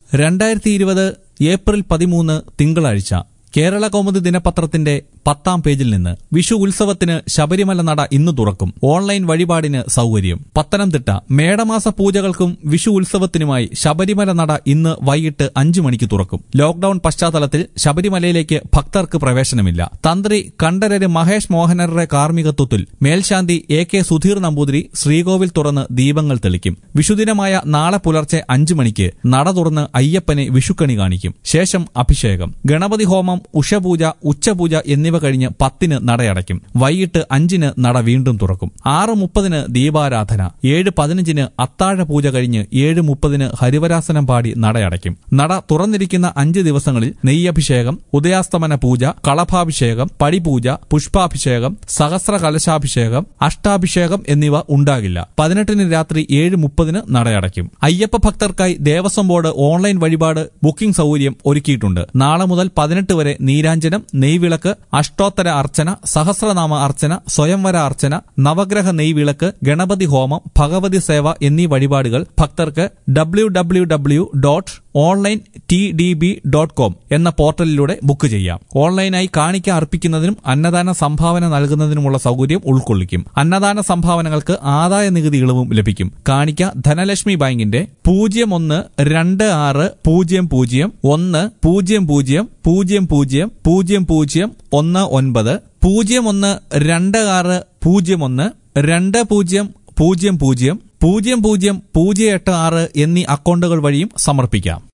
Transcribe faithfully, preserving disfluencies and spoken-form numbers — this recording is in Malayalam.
രണ്ടായിരത്തി ഇരുപത് ഏപ്രിൽ പതിമൂന്ന് തിങ്കളാഴ്ച കേരള കൗമുദി ദിനപത്രത്തിന്റെ പത്താം പേജിൽ നിന്ന് വിഷു ഉത്സവത്തിന് ശബരിമല നട ഇന്ന് തുറക്കും. ഓൺലൈൻ വഴിപാടിന് സൗകര്യം. പത്തനംതിട്ട മേടമാസ പൂജകൾക്കും വിഷു ഉത്സവത്തിനുമായി ശബരിമല നട ഇന്ന് വൈകിട്ട് അഞ്ചു മണിക്ക് തുറക്കും. ലോക്ഡൌൺ പശ്ചാത്തലത്തിൽ ശബരിമലയിലേക്ക് ഭക്തർക്ക് പ്രവേശനമില്ല. തന്ത്രി കണ്ഠരര് മഹേഷ് മോഹനരുടെ കാർമ്മികത്വത്തിൽ മേൽശാന്തി എ കെ സുധീർ നമ്പൂതിരി ശ്രീകോവിൽ തുറന്ന് ദീപങ്ങൾ തെളിക്കും. വിഷുദിനമായ നാളെ പുലർച്ചെ അഞ്ചു മണിക്ക് നട തുറന്ന് അയ്യപ്പനെ വിഷുക്കണി കാണിക്കും. ശേഷം അഭിഷേകം, ഗണപതി ഹോമം, ഉഷപൂജ, ഉച്ചപൂജ എന്നിവ കഴിഞ്ഞ് പത്തിന് നടയടയ്ക്കും. വൈകിട്ട് അഞ്ചിന് നട വീണ്ടും തുറക്കും. ആറ് മുപ്പതിന് ദീപാരാധന, ഏഴ് പതിനഞ്ചിന് അത്താഴ പൂജ കഴിഞ്ഞ് ഏഴ് മുപ്പതിന് ഹരിവരാസനം പാടി നടയടയ്ക്കും. നട തുറന്നിരിക്കുന്ന അഞ്ച് ദിവസങ്ങളിൽ നെയ്യഭിഷേകം, ഉദയാസ്തമന പൂജ, കളഭാഭിഷേകം, പടിപൂജ, പുഷ്പാഭിഷേകം, സഹസ്ര കലശാഭിഷേകം, അഷ്ടാഭിഷേകം എന്നിവ ഉണ്ടാകില്ല. പതിനെട്ടിന് രാത്രി ഏഴ് മുപ്പതിന് നടയടയ്ക്കും. അയ്യപ്പ ഭക്തർക്കായി ദേവസ്വം ബോർഡ് ഓൺലൈൻ വഴിപാട് ബുക്കിംഗ് സൗകര്യം ഒരുക്കിയിട്ടുണ്ട്. നാളെ മുതൽ പതിനെട്ട് വരെ നീരാഞ്ജനം, നെയ്വിളക്ക്, അഷ്ടോത്തര അർച്ചന, സഹസ്രനാമ അർച്ചന, സ്വയംവര അർച്ചന, നവഗ്രഹ നെയ്വിളക്ക്, ഗണപതി ഹോമം, ഭഗവതി സേവ എന്നീ വഴിപാടുകൾ ഭക്തർക്ക് W W W dot online T D B dot com എന്ന പോർട്ടലിലൂടെ ബുക്ക് ചെയ്യാം. ഓൺലൈനായി കാണിക്ക അർപ്പിക്കുന്നതിനും അന്നദാന സംഭാവന നൽകുന്നതിനുമുള്ള സൗകര്യം ഉൾക്കൊള്ളിക്കും. അന്നദാന സംഭാവനകൾക്ക് ആദായ നികുതി ഇളവും ലഭിക്കും. കാണിക്ക ധനലക്ഷ്മി ബാങ്കിന്റെ പൂജ്യം ഒന്ന് രണ്ട് ആറ് പൂജ്യം പൂജ്യം ഒന്ന് പൂജ്യം പൂജ്യം പൂജ്യം പൂജ്യം പൂജ്യം പൂജ്യം ഒന്ന് ഒൻപത് പൂജ്യം ഒന്ന് രണ്ട് ആറ് പൂജ്യം ഒന്ന് രണ്ട് പൂജ്യം പൂജ്യം പൂജ്യം പൂജ്യം പൂജ്യം പൂജ്യം എട്ട് ആറ് എന്നീ അക്കൗണ്ടുകൾ വഴിയും സമർപ്പിക്കാം.